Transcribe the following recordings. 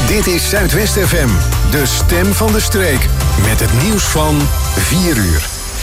Dit is Zuidwest FM, de stem van de streek. Met het nieuws van 4 uur.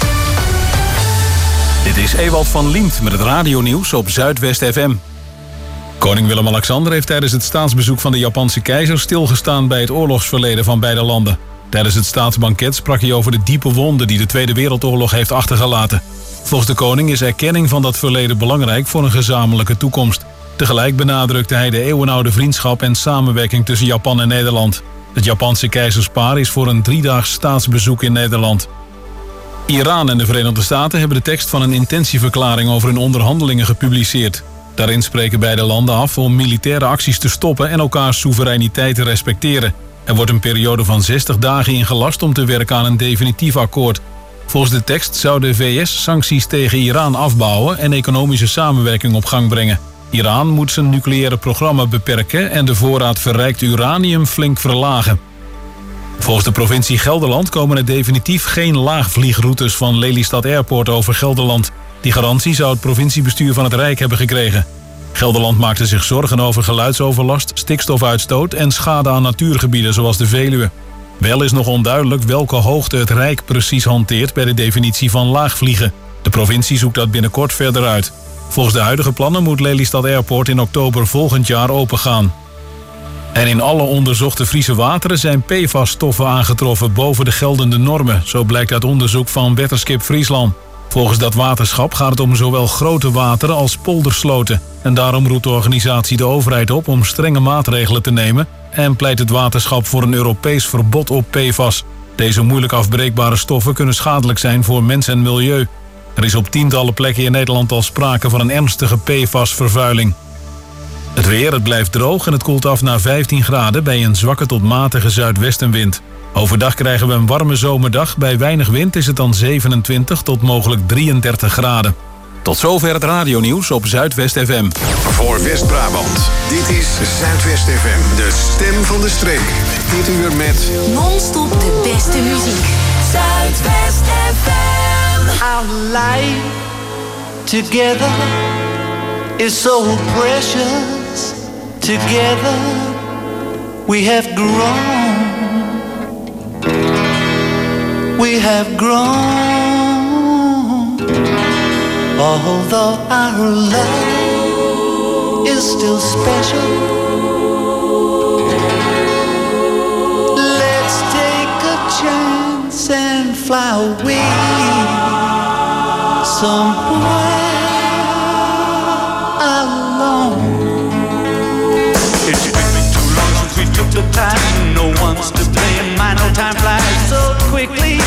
Dit is Ewald van Liemt met het radionieuws op Zuidwest FM. Koning Willem-Alexander heeft tijdens het staatsbezoek van de Japanse keizer stilgestaan bij het oorlogsverleden van beide landen. Tijdens het staatsbanket sprak hij over de diepe wonden die de Tweede Wereldoorlog heeft achtergelaten. Volgens de koning is erkenning van dat verleden belangrijk voor een gezamenlijke toekomst. Tegelijk benadrukte hij de eeuwenoude vriendschap en samenwerking tussen Japan en Nederland. Het Japanse keizerspaar is voor een 3-daags staatsbezoek in Nederland. Iran en de Verenigde Staten hebben de tekst van een intentieverklaring over hun onderhandelingen gepubliceerd. Daarin spreken beide landen af om militaire acties te stoppen en elkaars soevereiniteit te respecteren. Er wordt een periode van 60 dagen ingelast om te werken aan een definitief akkoord. Volgens de tekst zou de VS sancties tegen Iran afbouwen en economische samenwerking op gang brengen. Iran moet zijn nucleaire programma beperken en de voorraad verrijkt uranium flink verlagen. Volgens de provincie Gelderland komen er definitief geen laagvliegroutes van Lelystad Airport over Gelderland. Die garantie zou het provinciebestuur van het Rijk hebben gekregen. Gelderland maakte zich zorgen over geluidsoverlast, stikstofuitstoot en schade aan natuurgebieden zoals de Veluwe. Wel is nog onduidelijk welke hoogte het Rijk precies hanteert bij de definitie van laagvliegen. De provincie zoekt dat binnenkort verder uit. Volgens de huidige plannen moet Lelystad Airport in oktober volgend jaar opengaan. En in alle onderzochte Friese wateren zijn PFAS-stoffen aangetroffen boven de geldende normen. Zo blijkt uit onderzoek van Weatherskip Friesland. Volgens dat waterschap gaat het om zowel grote wateren als poldersloten. En daarom roept de organisatie de overheid op om strenge maatregelen te nemen en pleit het waterschap voor een Europees verbod op PFAS. Deze moeilijk afbreekbare stoffen kunnen schadelijk zijn voor mens en milieu. Er is op tientallen plekken in Nederland al sprake van een ernstige PFAS-vervuiling. Het weer, het blijft droog en het koelt af naar 15 graden bij een zwakke tot matige zuidwestenwind. Overdag krijgen we een warme zomerdag. Bij weinig wind is het dan 27 tot mogelijk 33 graden. Tot zover het radionieuws op Zuidwest FM. Voor West-Brabant, dit is Zuidwest FM, de stem van de streek. Dit uur met non-stop de beste muziek. Zuidwest FM. Our life together is so precious. Together we have grown. We have grown. Although our love is still special, let's take a chance and fly away somewhere alone. It's been too long since we took the time. No one's to blame. My no time flies so quickly.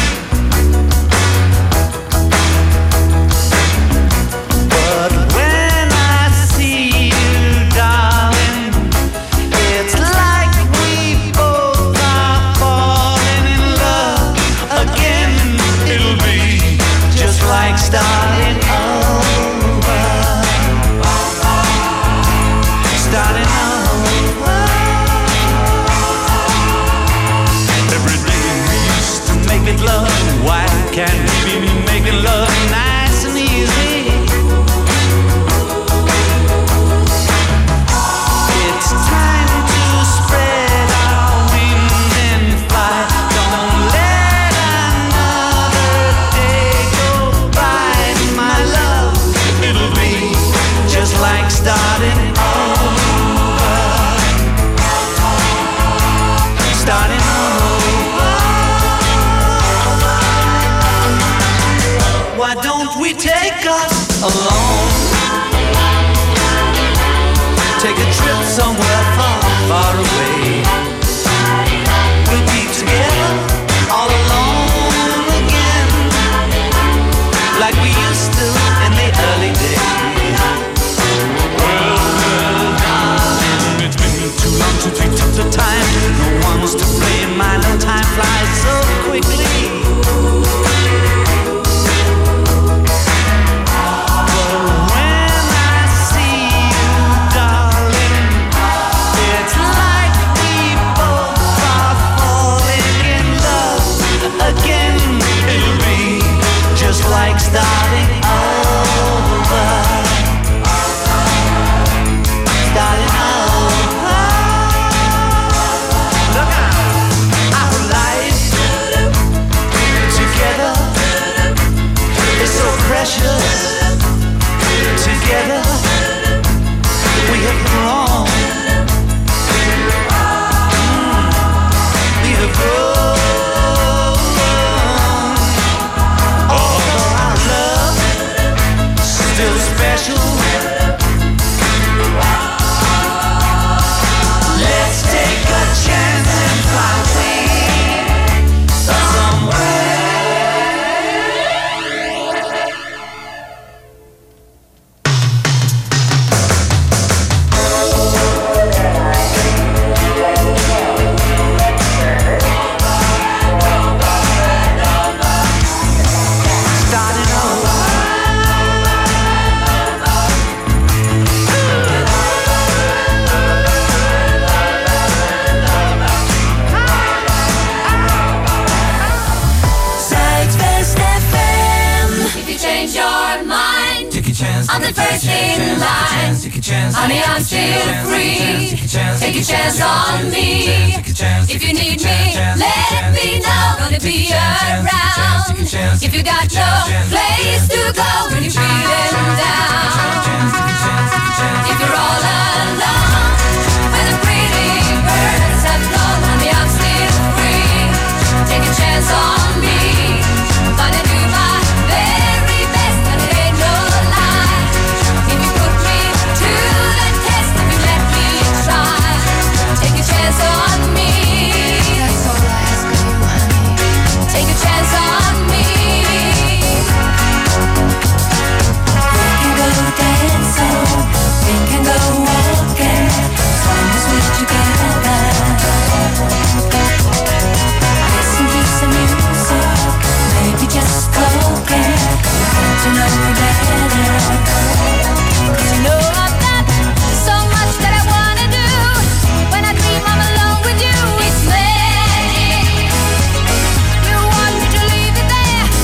But when I see you, darling, it's like we both are falling in love again. It'll be just like starting over. Starting over. Every day we used to make it love. Why can't we be making love nice and easy? It's time to spread our wings and fly. Don't let another day go by, my love. It'll be just like starting over. Starting over. Why don't we take us alone? Take a trip somewhere far, far away. We'll be together all alone again, like we used to in the early days. Well, darling, it's been too long since we took the time. No one's to blame. My no time flies so quickly. Like starting over. Starting over. Honey, I'm still free. Take a chance on me. If you need me, let me know. Gonna be around. If you got no place to go when you're feeling down. If you're all alone, when the pretty birds have flown, honey, I'm still free. Take a chance on me. Gonna do my very best, and it ain't no lie. If you put me to the test, if you let me try, take a chance on me. That's all I ask of you, honey. Take a chance on me. We can go dancing, we can go walking, as long as we're together. Listen to some music, maybe just talking, get to know you better. 'Cause you know I've got so much that I wanna do. When I dream I'm alone with you, it's magic. You want me to leave it there?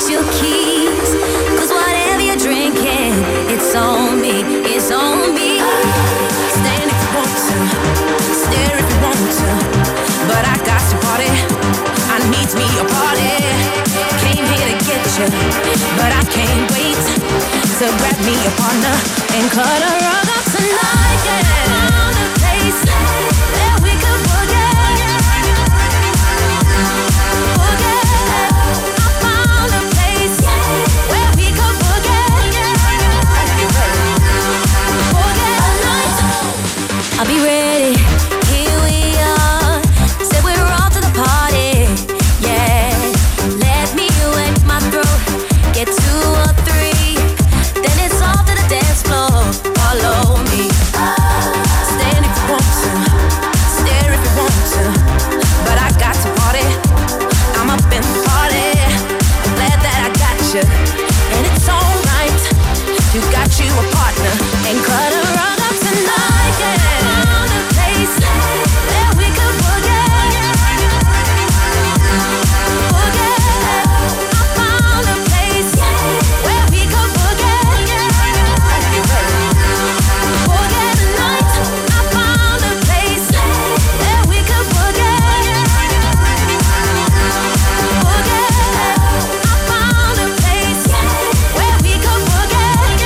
your keys. 'Cause whatever you're drinking, it's on me, it's on me. Stand if you want to, stare if you want to, but I got to party. I need me a party. Came here to get you, but I can't wait to grab me a partner and cut a rug up tonight. Yeah, found a place that we could forget. I found a place where we could forget. Forget a night. I'll be ready. Here we are. Said we're off to the party. Yeah, let me wet my throat. Get 2 or 3, then it's off to the dance floor. Follow me. Stand if you want to, stare if you want to, but I got to party. I'm up in the party. I'm glad that I got you, and it's alright. You got you a partner and cut a rug up tonight. Yeah, found a place that we could forget. I found a place where we could forget. Forget the night. I found a place that we could forget. I found a place where we could forget.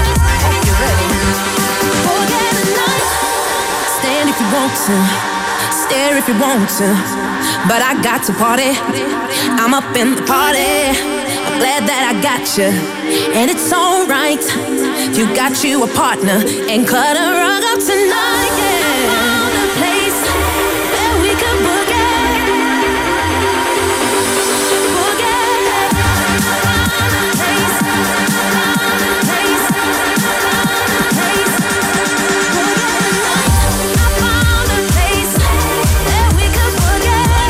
Forget the night. Stand if you want to, stare if you want to, but I got to party. I'm up in the party. I'm glad that I got you, and it's alright. You got you a partner and cut a rug up tonight. Yeah, I found a place that we could forget. Forget. I found a place. Found a place. Found a place. Forget the night. I found a place that we could forget.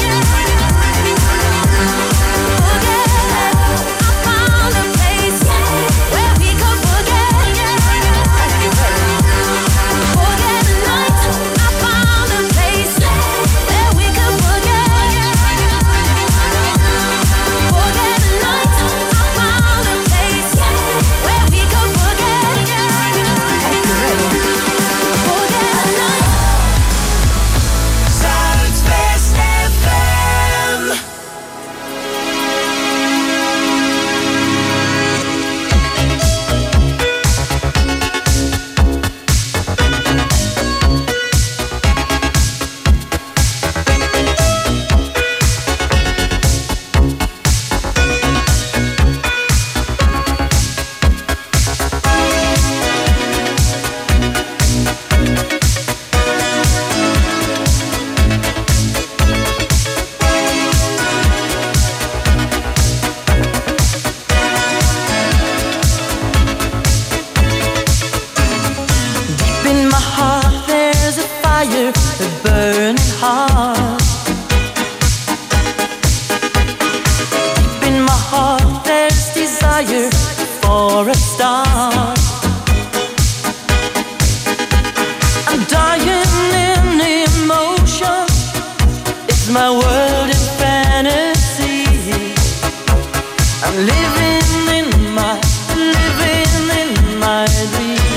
Forget. I found a place where we could forget. Forget the night. I found a place where we could forget. Forget the night. I found a place where we could forget. Forget the night. Zuidwest FM. Deep in my heart, there's a fire, a burning heart. Deep in my heart, there's desire for a star. I'm dying in emotion. It's my world in fantasy. I'm living in my dream.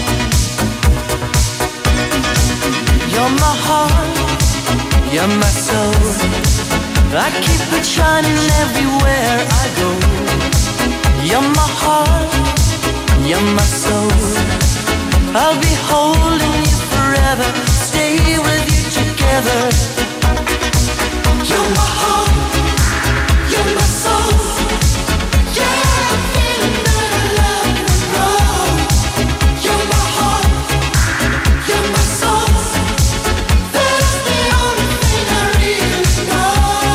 You're my heart, you're my soul. I keep it shining everywhere I go. You're my heart, you're my soul. I'll be holding you forever, stay with you together. You're my heart, you're my soul. Yeah, I'm feeling that I love and roll. You're my heart, you're my soul. That's the only thing I really know.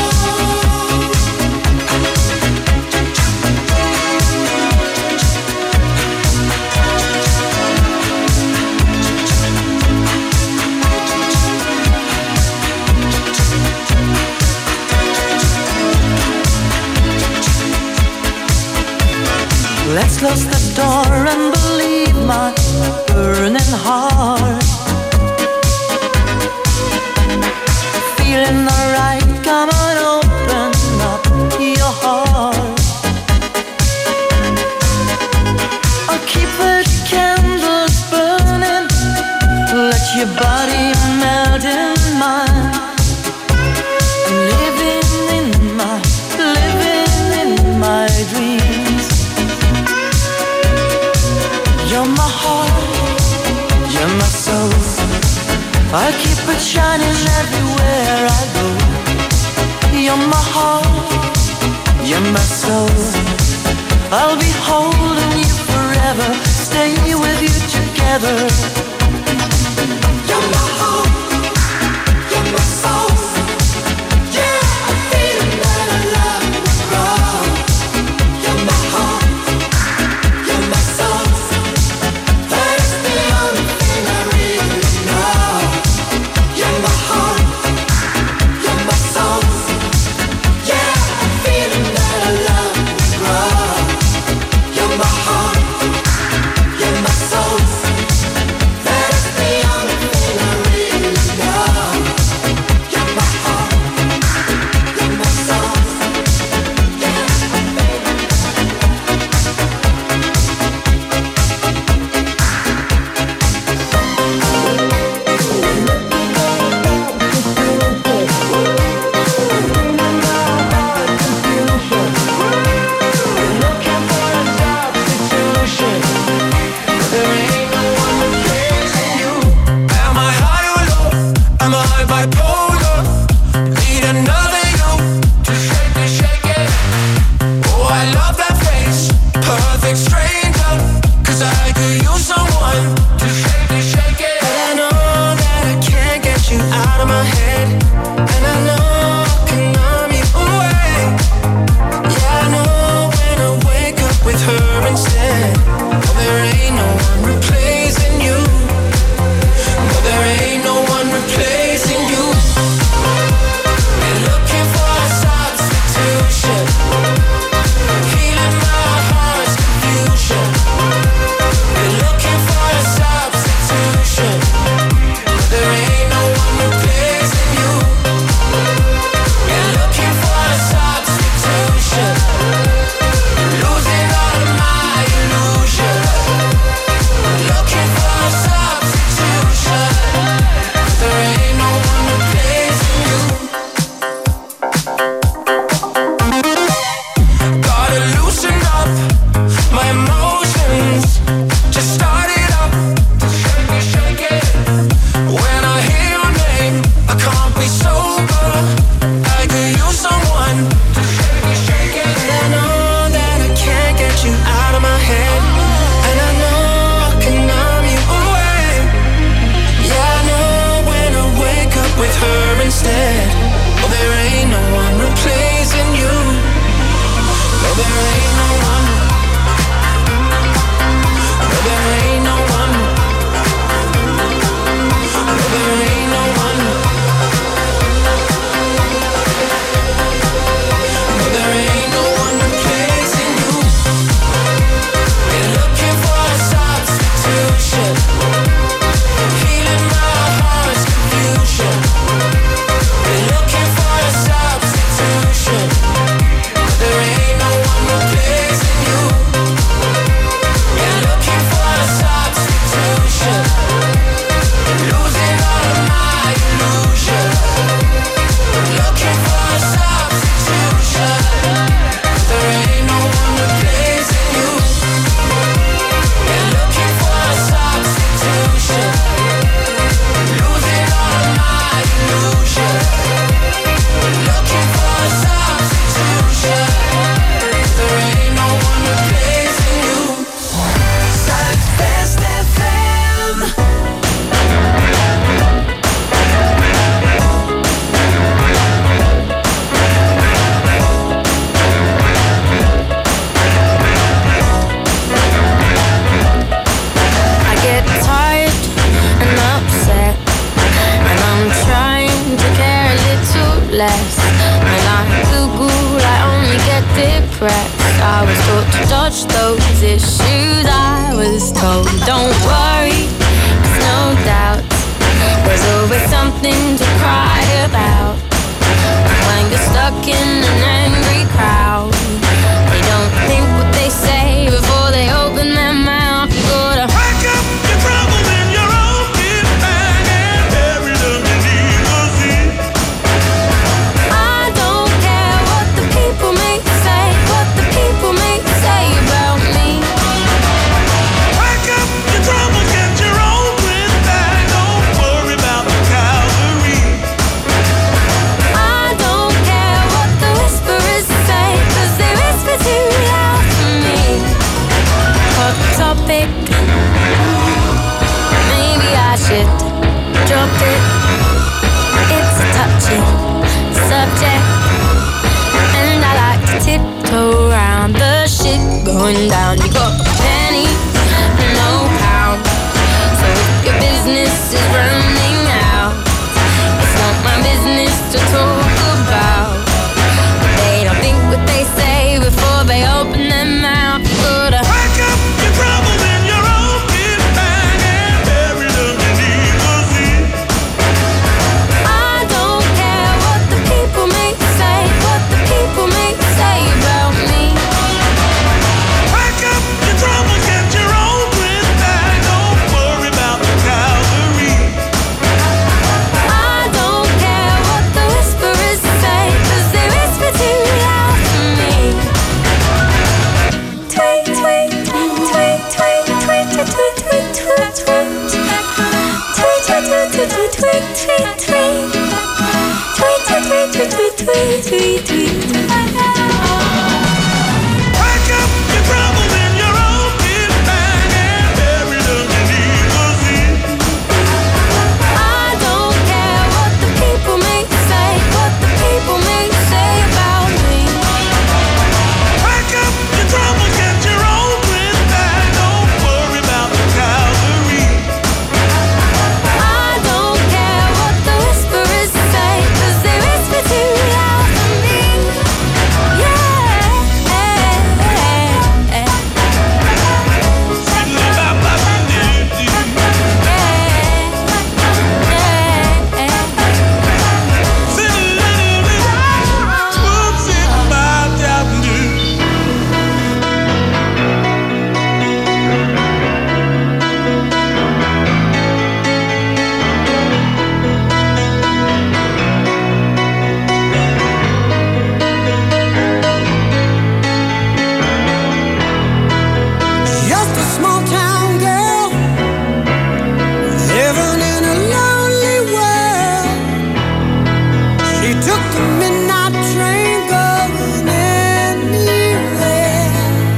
Let's close the door and believe my burning heart. Feeling alright, come on, open up your heart. your body melting mine. I'm living in my dreams. You're my heart, you're my soul. I keep it shining everywhere I go. You're my heart, you're my soul. I'll be holding you forever, stay with you together. You're my heart, you're my soul. Yeah, I'm feeling that I love will grow. You're my heart, you're my soul. That is the only thing I really know. You're my heart, you're my soul. Yeah, I'm feeling that I love will grow. You're my heart, you're my soul. That is the only thing I really know. You're my heart, you're my soul. Yeah, Am I high or low? Am I bipolar? Need another you to shake it. Oh, I love that face, perfect stranger. 'Cause I could use someone to shake it. but I know that I can't get you out of my head, and I know I can numb you away. Yeah, I know when I wake up with her instead. Oh, there ain't no one replacing you. No, there ain't no one replacing you. Been looking for a substitution, healing my heart's confusion. Been looking for a substitution. There ain't no one replacing you. Been looking for a substitution, losing all of my illusion. Looking for a substitution. There ain't no one replacing you. Gotta loosen up my emotions. Just start it up, shake it. When I hear your name, I can't be sober. I could use someone to shake it. I know that I can't get you out of my head, and I know I can numb you away. Yeah, I know when I wake up with her instead. Oh, there ain't no one replacing you. No, there ain't no one. No, there ain't no one. No, there ain't no one. No, there ain't no one replacing you. Been looking for a substitution, healing my heart's confusion. Been looking for a substitution. There ain't no one replacing you. Been looking for a substitution, losing all of my illusion. Looking for a substitution. There ain't no one replacing you. Been looking for a substitution, losing all of my illusion. Looking for a substitution. There ain't no one replacing you. Zuidwest FM. I get tired and upset, and I'm trying to care a little less. When I Google, I only get depressed. I was taught to dodge those issues. I was told, don't worry, there's no doubt. There's always something to cry about. When you're stuck in an angry crowd, they don't think what they say before they open their mouth. You gotta pack up your troubles in your own kit bag. topic. Maybe I should drop it. It's a touchy subject, and I like to tiptoe around the shit going down. You got pennies, no pounds. So if your business is running out, it's not my business to talk about. They don't think what they say before they open their mouth. You gotta pack up your troubles in your own kit bag and bury them beneath the sea. I don't care what the people may say, what the people may say about me. Pack up your troubles, get your own twist bag. Don't worry about the Calvary. I don't care what the whisperers say, 'cause they whisper too loud for me. Tweet, tweet, tweet, tweet, tweet, tweet, tweet, tweet, tweet, tweet. Tweet, tweet, tweet, tweet, tweet, tweet, tweet, tweet. Tweet, tweet, tweet, tweet, tweet, tweet, tweet, tweet. Pack up your troubles in your own kit bag and bury them beneath the sea. I don't care what the people may say, what the people may say about me. Pack up your troubles, get your own twist bag. Don't worry about the Calvary. I don't care what the whisperers say, 'cause they whisper too loud for me. Yeah. Just a small town girl living in a lonely world. She took the midnight train going anywhere.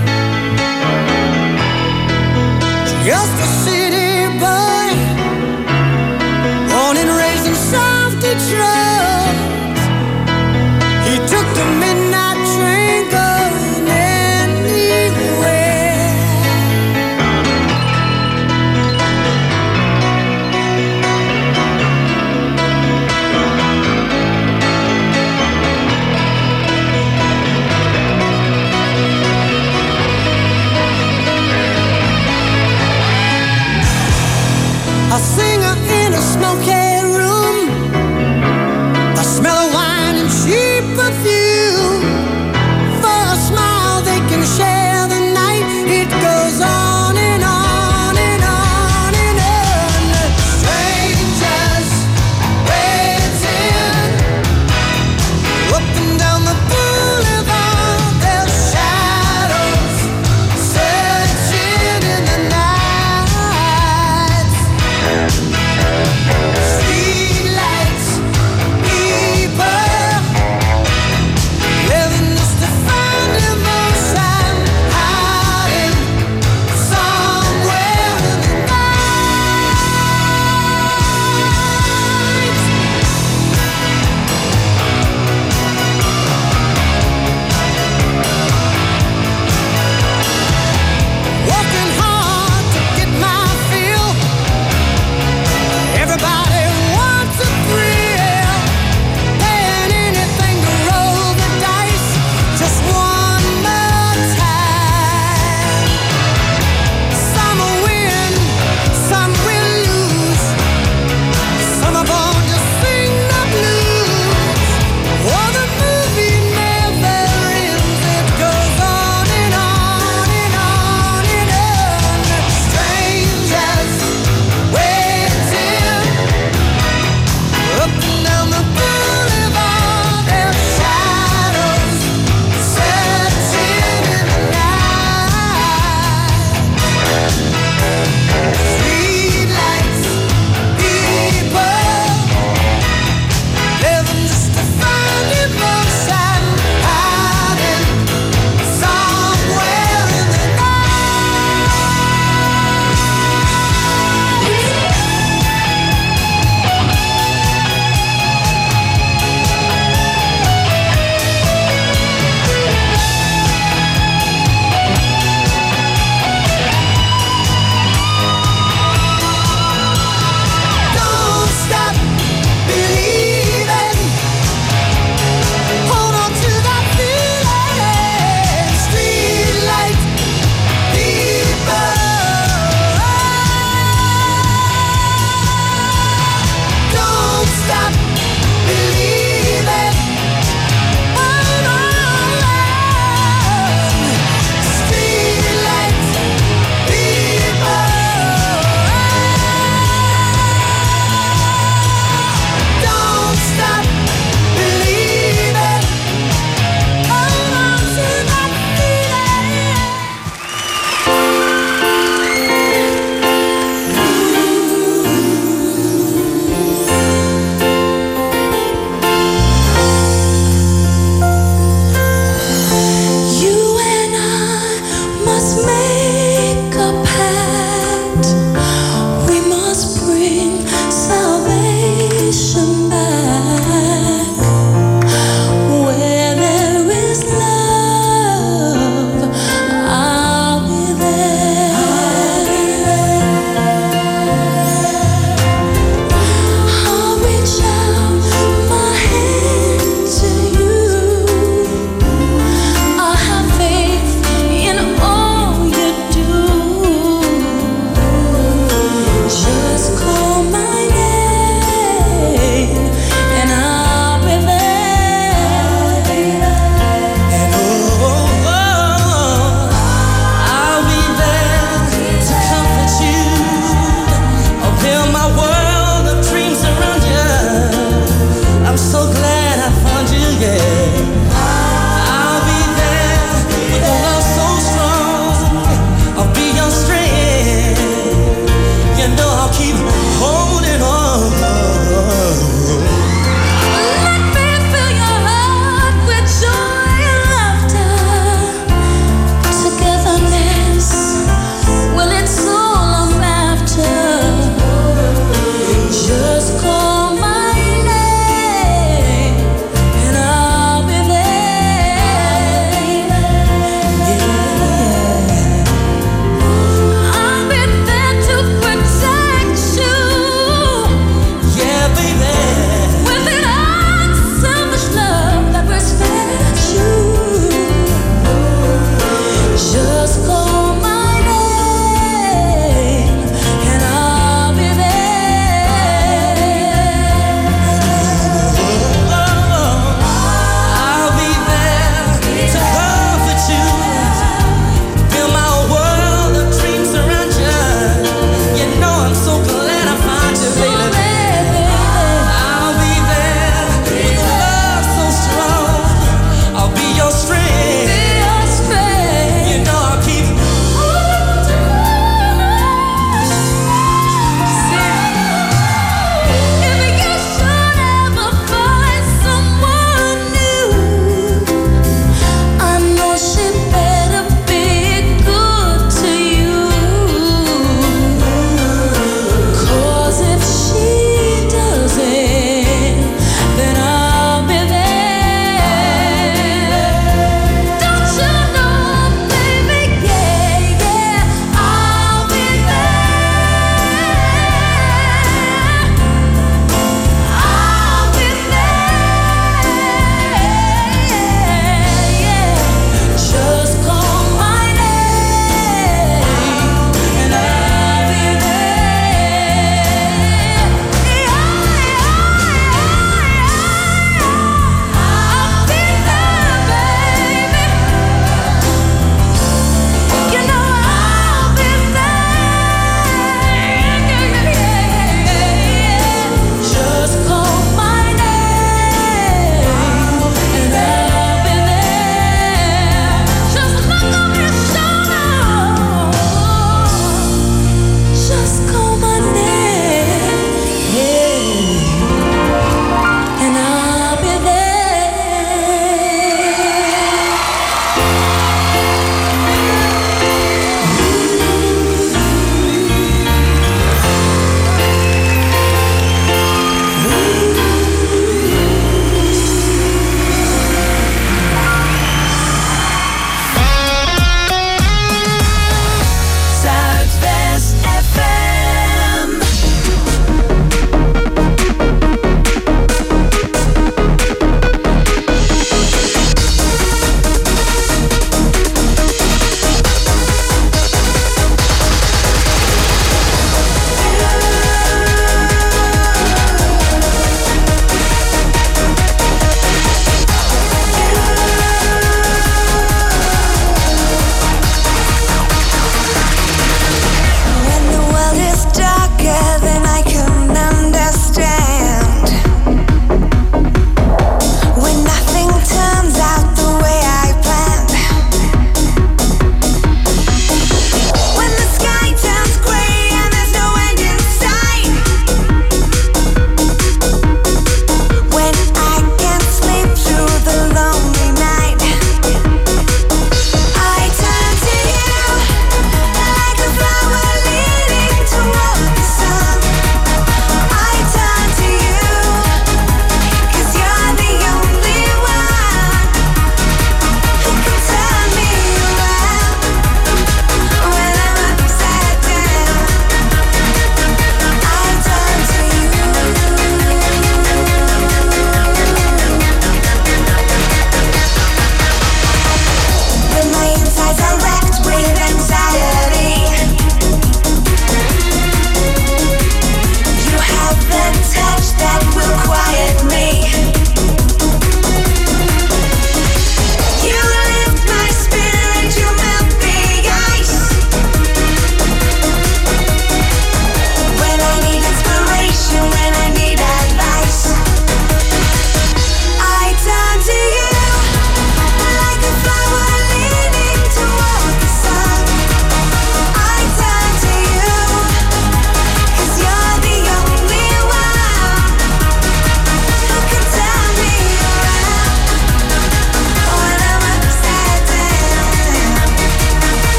Just a city boy, born and raised in South Detroit. He took the midnight train going anywhere.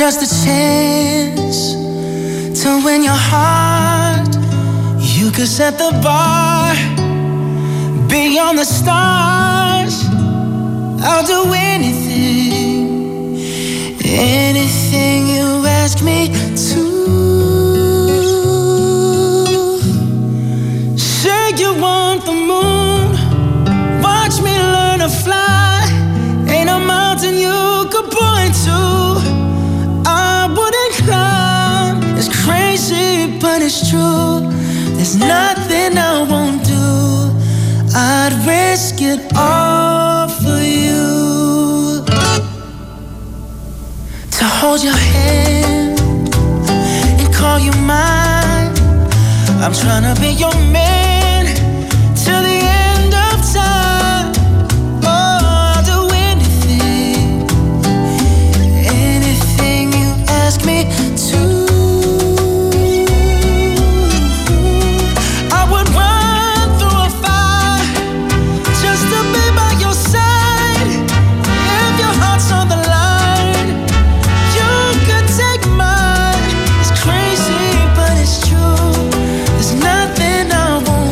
just a chance to win your heart. You could set the bar beyond the stars. I'll do anything, anything you ask me to. Say you want the moon, watch me learn to fly. Ain't a mountain you could point to I wouldn't climb. It's crazy, but it's true. There's nothing I won't do. I'd risk it all for you. To hold your hand and call you mine. I'm tryna be your man till the end of time. Oh, I'll do anything, anything you ask me to. I would run through a fire just to be by your side. If your heart's on the line, you could take mine. It's crazy, but it's true. There's nothing I won't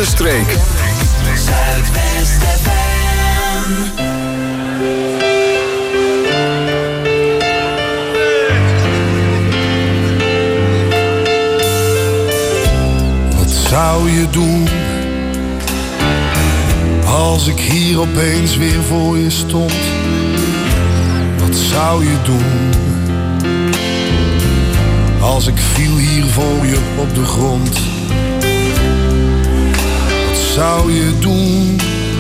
de streek. Zuidwest FM. Wat zou je doen als ik hier opeens weer voor je stond? Wat zou je doen als ik viel hier voor je op de grond? Wat zou je doen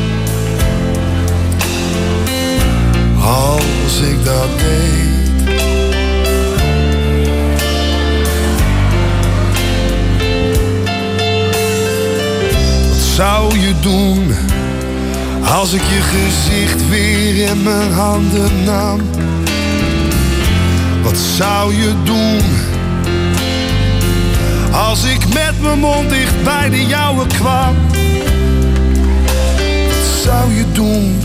als ik dat deed? Wat zou je doen als ik je gezicht weer in mijn handen nam? Wat zou je doen als ik met mijn mond dicht bij de jouwe kwam? Wat zou je doen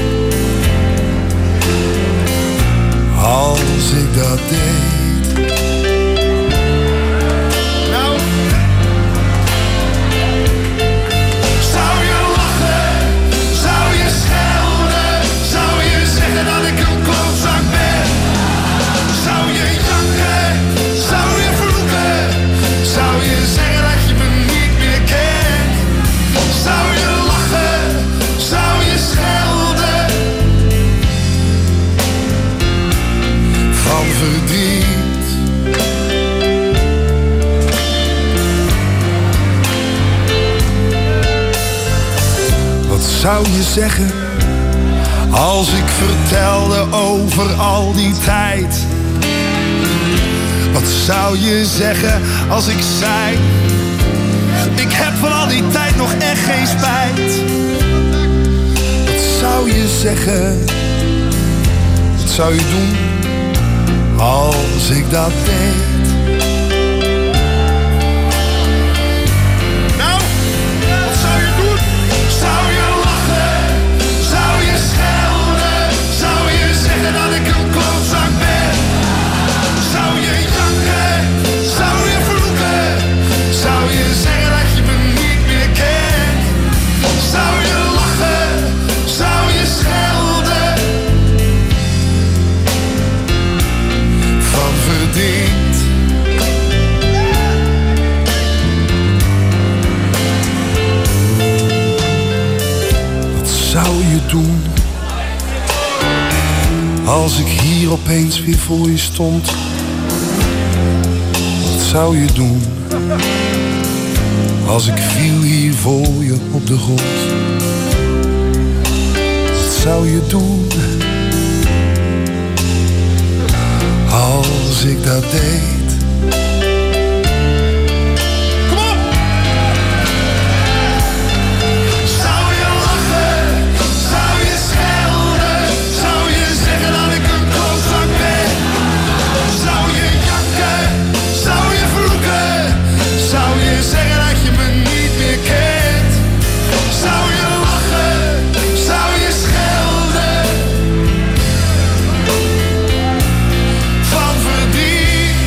als ik dat deed? Nou, zou je lachen? Zou je schelden? Zou je zeggen dat ik een klootzak ben? Zou je janken? Zou je vloeken? Zou je zeggen dat je me niet meer kent? Zou je lachen? Zou je schelden? Van verdriet. Wat zou je zeggen als ik vertelde over al die tijd? Wat zou je zeggen als ik zei: ik heb van al die tijd nog echt geen spijt? Wat zou je zeggen? Wat zou je doen als ik dat deed? Nou, wat zou je doen? Zou je lachen? Zou je schelden? Zou je zeggen dat ik een klootzak ben? Zou je janken? Zou je vloeken? Zou je zeggen dat je me niet meer kent? Zou je lachen? Zou je schelden? Van verdriet. Wat zou je doen als ik hier opeens weer voor je stond? Wat zou je doen als ik viel hier voor je op de grond? Wat zou je doen als ik dat deed? Kom op! Zou je lachen? Zou je schelden? Zou je zeggen dat ik een klootzak ben? Zou je janken? Zou je vloeken? Zou je zeggen dat je me niet meer kent? Zou je lachen? Zou je schelden? Van verdriet.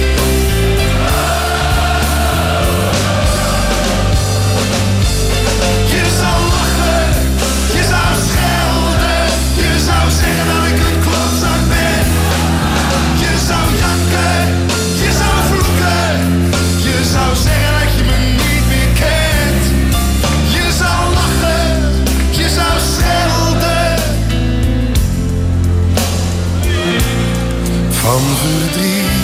Je zou lachen, je zou schelden, je zou zeggen dat ik een klootzak ben. Je zou janken, je zou vloeken, je zou zeggen dat je me niet meer kent. Je zou lachen, je zou schelden. Van verdriet.